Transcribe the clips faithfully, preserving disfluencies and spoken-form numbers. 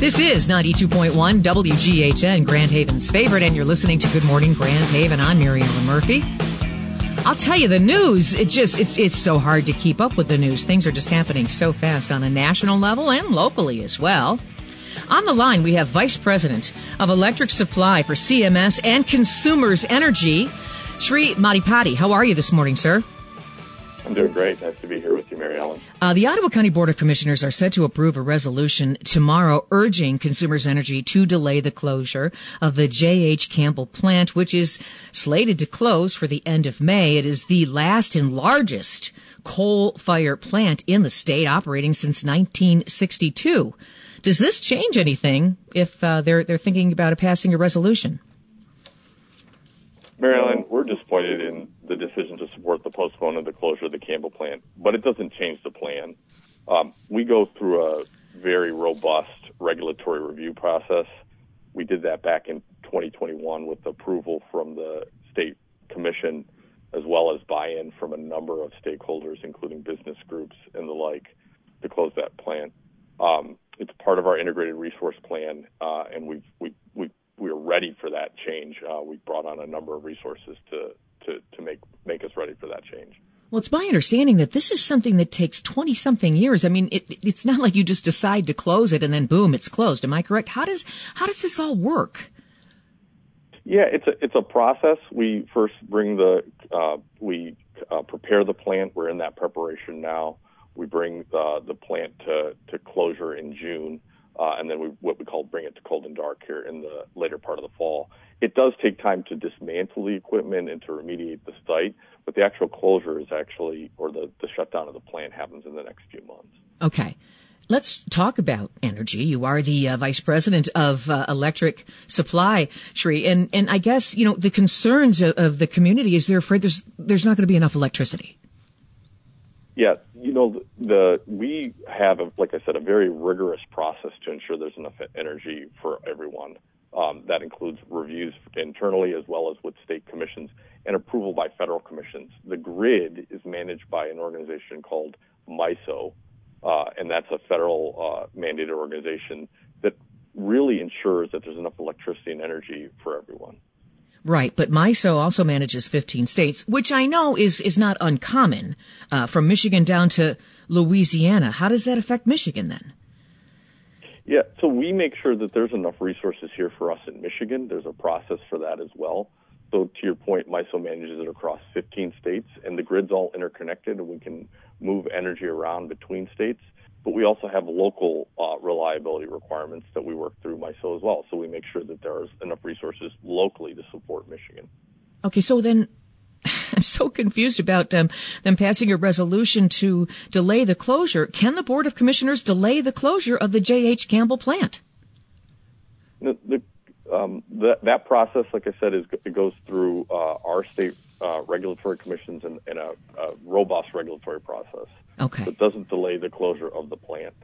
This is ninety-two point one W G H N, Grand Haven's favorite, and you're listening to Good Morning Grand Haven. I'm Mary Ellen Murphy. I'll tell you, the news, it just, it's, it's so hard to keep up with the news. Things are just happening so fast on a national level and locally as well. On the line, we have Vice President of Electric Supply for C M S and Consumers Energy, Sri Maddipati. How are you this morning, sir? I'm doing great. Nice to be here with you, Mary Ellen. Uh, the Ottawa County Board of Commissioners are set to approve a resolution tomorrow urging Consumers Energy to delay the closure of the J H. Campbell plant, which is slated to close for the end of May. It is the last and largest coal-fired plant in the state, operating since nineteen sixty-two. Does this change anything if uh, they're they're thinking about passing a resolution? Mary Ellen, we're disappointed in the decision to support the postponement of the closure of the Campbell plant, but it doesn't change the plan. Um, we go through a very robust regulatory review process. We did that back in twenty twenty-one with approval from the state commission, as well as buy-in from a number of stakeholders, including business groups and the like, to close that plant. Um, it's part of our integrated resource plan, uh, and we've, we we we're ready for that change. Uh, we brought on a number of resources to to to make make us ready for that change. Well, it's my understanding that this is something that takes twenty-something years. I mean, it, it's not like you just decide to close it and then boom, it's closed. Am I correct? How does how does this all work? Yeah, it's a it's a process. We first bring the uh, we uh, prepare the plant. We're in that preparation now. We bring uh, the plant to to closure in June. Uh, and then we, what we call bring it to cold and dark here in the later part of the fall. It does take time to dismantle the equipment and to remediate the site, but the actual closure is actually, or the, the shutdown of the plant happens in the next few months. Okay. Let's talk about energy. You are the uh, Vice President of uh, Electric Supply, Sri, and, and I guess, you know, the concerns of, of the community is they're afraid there's, there's not going to be enough electricity. Yeah, you know, the, the we have, a, like I said, a very rigorous process to ensure there's enough energy for everyone. Um, that includes reviews internally as well as with state commissions and approval by federal commissions. The grid is managed by an organization called MISO, uh, and that's a federal uh, mandated organization that really ensures that there's enough electricity and energy for everyone. Right, but MISO also manages fifteen states, which I know is is not uncommon, uh, from Michigan down to Louisiana. How does that affect Michigan then? Yeah, so we make sure that there's enough resources here for us in Michigan. There's a process for that as well. So to your point, MISO manages it across fifteen states, and the grid's all interconnected, and we can move energy around between states. But we also have local uh, reliability requirements that we work through MISO as well. So we make sure that there's enough resources locally to support Michigan. Okay, so then I'm so confused about um, them passing a resolution to delay the closure. Can the Board of Commissioners delay the closure of the J H. Campbell plant? The, the, um, that, that process, like I said, is it goes through uh, our state uh, regulatory commissions and, and a, a robust regulatory process. Okay. It doesn't delay the closure of the plant.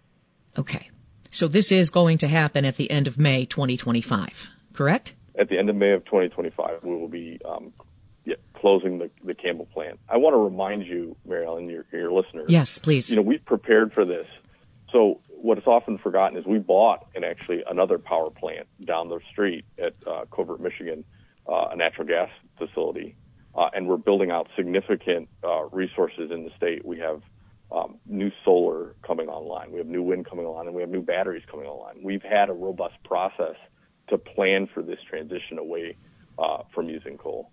Okay. So this is going to happen at the end of May twenty twenty-five, correct? At the end of May of twenty twenty-five, we will be um, yeah, closing the, the Campbell plant. I want to remind you, Mary Ellen, your, your listeners. Yes, please. You know, we've prepared for this. So what is often forgotten is we bought and actually another power plant down the street at uh, Covert, Michigan, uh, a natural gas facility. Uh, and we're building out significant uh, resources in the state. We have um, new solar coming online. We have new wind coming online, and we have new batteries coming online. We've had a robust process to plan for this transition away uh, from using coal.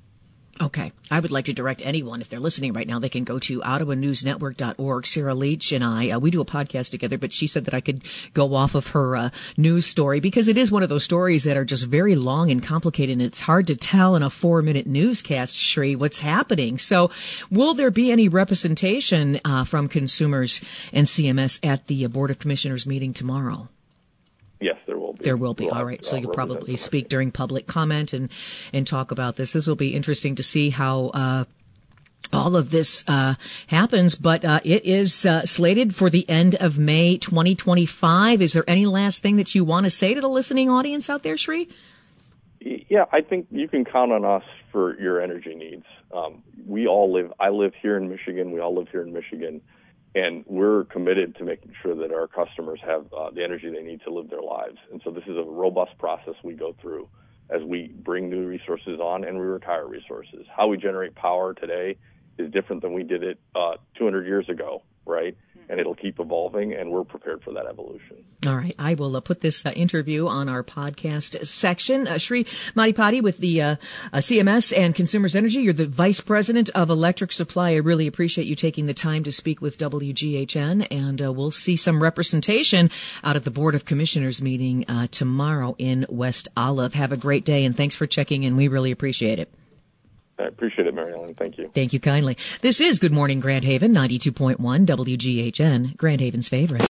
Okay. I would like to direct anyone, if they're listening right now, they can go to ottawa news network dot org. Sarah Leach and I, uh, we do a podcast together, but she said that I could go off of her uh, news story because it is one of those stories that are just very long and complicated, and it's hard to tell in a four-minute newscast, Sri, what's happening. So will there be any representation uh, from consumers and C M S at the uh, Board of Commissioners meeting tomorrow? Yes, there will be. There will be. We'll All have, right. So uh, you'll probably representatives. speak during public comment and, and talk about this. This will be interesting to see how, uh, all of this, uh, happens, but, uh, it is, uh, slated for the end of May twenty twenty-five. Is there any last thing that you want to say to the listening audience out there, Sri? Yeah, I think you can count on us for your energy needs. Um, we all live, I live here in Michigan. We all live here in Michigan. And we're committed to making sure that our customers have uh, the energy they need to live their lives. And so this is a robust process we go through as we bring new resources on and we retire resources. How we generate power today is different than we did it uh, two hundred years ago, right? And it'll keep evolving, and we're prepared for that evolution. All right. I will uh, put this uh, interview on our podcast section. Uh, Sri Maddipati with the uh, uh, C M S and Consumers Energy. You're the Vice President of Electric Supply. I really appreciate you taking the time to speak with W G H N, and uh, we'll see some representation out of the Board of Commissioners meeting uh, tomorrow in West Olive. Have a great day, and thanks for checking in. We really appreciate it. I appreciate it, Mary Ellen. Thank you. Thank you kindly. This is Good Morning Grand Haven, ninety-two point one W G H N, Grand Haven's favorite.